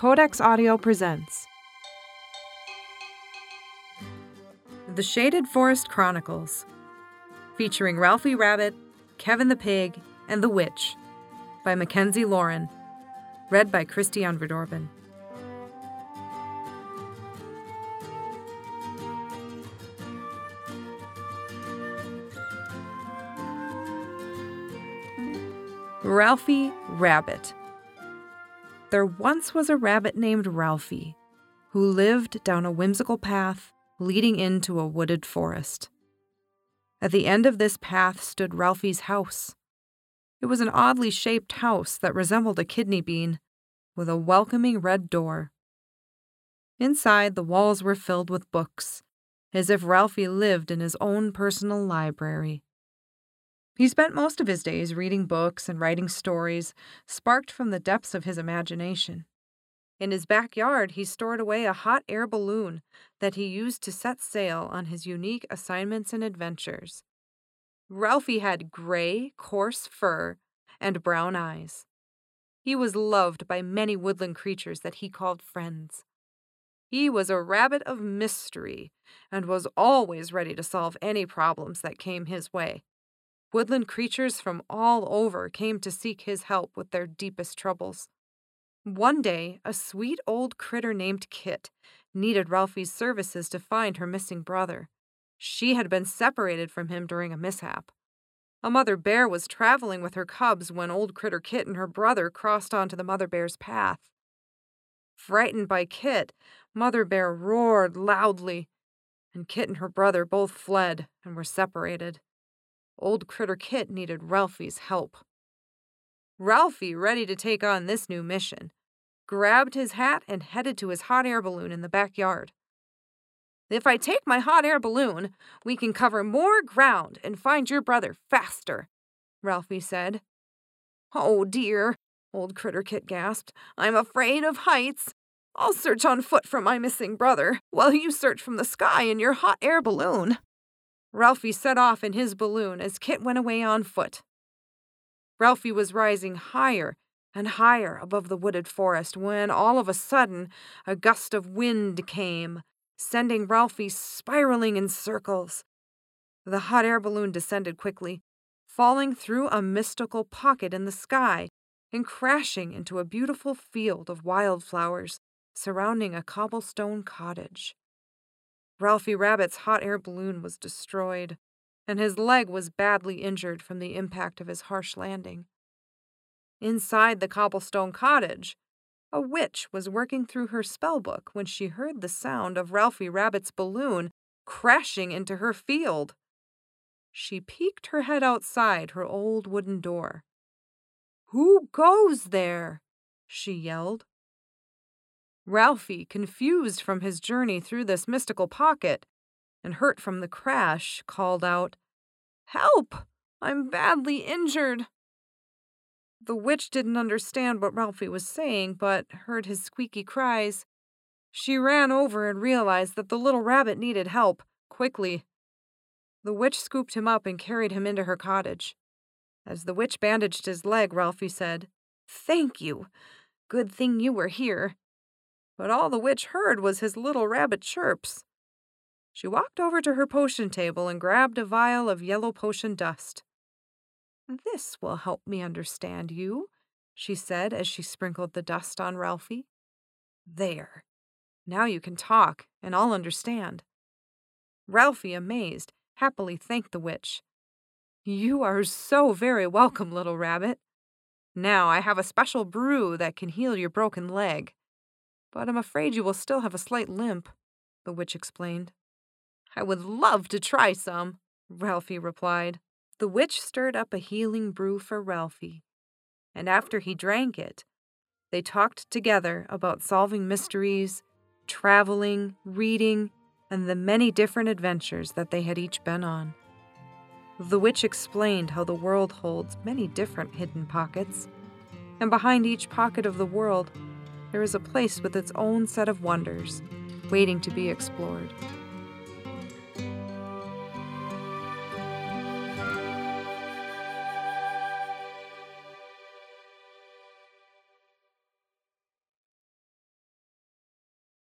Codex Audio presents The Shaded Forest Chronicles, featuring Ralphie Rabbit, Kevin the Pig, and the Witch, by Mackenzie Lauren, read by Christiane Verdorben. Ralphie Rabbit. There once was a rabbit named Ralphie, who lived down a whimsical path leading into a wooded forest. At the end of this path stood Ralphie's house. It was an oddly shaped house that resembled a kidney bean, with a welcoming red door. Inside, the walls were filled with books, as if Ralphie lived in his own personal library. He spent most of his days reading books and writing stories sparked from the depths of his imagination. In his backyard, he stored away a hot air balloon that he used to set sail on his unique assignments and adventures. Ralphie had gray, coarse fur and brown eyes. He was loved by many woodland creatures that he called friends. He was a rabbit of mystery and was always ready to solve any problems that came his way. Woodland creatures from all over came to seek his help with their deepest troubles. One day, a sweet old critter named Kit needed Ralphie's services to find her missing brother. She had been separated from him during a mishap. A mother bear was traveling with her cubs when old critter Kit and her brother crossed onto the mother bear's path. Frightened by Kit, Mother Bear roared loudly, and Kit and her brother both fled and were separated. Old critter Kit needed Ralphie's help. Ralphie, ready to take on this new mission, grabbed his hat and headed to his hot air balloon in the backyard. "If I take my hot air balloon, we can cover more ground and find your brother faster," Ralphie said. "Oh dear," old critter Kit gasped. "I'm afraid of heights. I'll search on foot for my missing brother, while you search from the sky in your hot air balloon." Ralphie set off in his balloon as Kit went away on foot. Ralphie was rising higher and higher above the wooded forest when, all of a sudden, a gust of wind came, sending Ralphie spiraling in circles. The hot air balloon descended quickly, falling through a mystical pocket in the sky and crashing into a beautiful field of wildflowers surrounding a cobblestone cottage. Ralphie Rabbit's hot air balloon was destroyed, and his leg was badly injured from the impact of his harsh landing. Inside the cobblestone cottage, a witch was working through her spellbook when she heard the sound of Ralphie Rabbit's balloon crashing into her field. She peeked her head outside her old wooden door. "Who goes there?" she yelled. Ralphie, confused from his journey through this mystical pocket and hurt from the crash, called out, "Help! I'm badly injured." The witch didn't understand what Ralphie was saying, but heard his squeaky cries. She ran over and realized that the little rabbit needed help, quickly. The witch scooped him up and carried him into her cottage. As the witch bandaged his leg, Ralphie said, "Thank you. Good thing you were here." But all the witch heard was his little rabbit chirps. She walked over to her potion table and grabbed a vial of yellow potion dust. "This will help me understand you," she said as she sprinkled the dust on Ralphie. "There. Now you can talk, and I'll understand." Ralphie, amazed, happily thanked the witch. "You are so very welcome, little rabbit. Now I have a special brew that can heal your broken leg. But I'm afraid you will still have a slight limp," the witch explained. "I would love to try some," Ralphie replied. The witch stirred up a healing brew for Ralphie, and after he drank it, they talked together about solving mysteries, traveling, reading, and the many different adventures that they had each been on. The witch explained how the world holds many different hidden pockets, and behind each pocket of the world, there is a place with its own set of wonders, waiting to be explored.